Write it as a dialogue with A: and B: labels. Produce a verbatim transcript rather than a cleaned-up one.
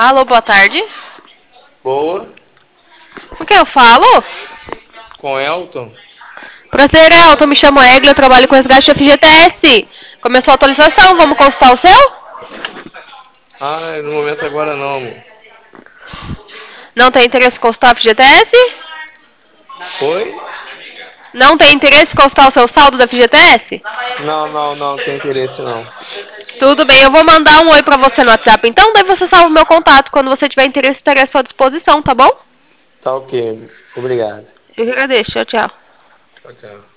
A: Alô, boa tarde.
B: Boa.
A: Com quem eu falo?
B: Com Elton.
A: Prazer, Elton. Me chamo Egli, eu trabalho com resgate F G T S. Começou a atualização, vamos consultar o seu?
B: Ah, no momento agora não, amor.
A: Não tem interesse em consultar o F G T S?
B: Oi?
A: Não tem interesse em consultar o seu saldo da F G T S?
B: Não, não, não, tem interesse não.
A: Tudo bem, eu vou mandar um oi pra você no WhatsApp, então daí você salva o meu contato. Quando você tiver interesse, estarei à sua disposição, tá bom?
B: Tá ok. Obrigado.
A: Eu que agradeço, tchau, tchau.
B: Tchau, tchau.